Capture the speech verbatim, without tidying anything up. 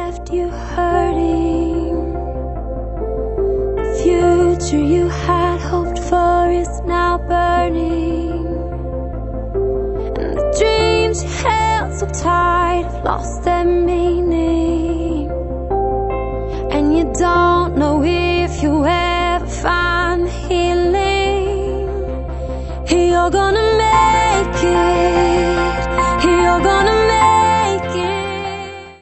left you hurting. The future you had hoped for is now burning, and the dreams you held so tight have lost their meaning. And you don't know if you ever find the healing. You're gonna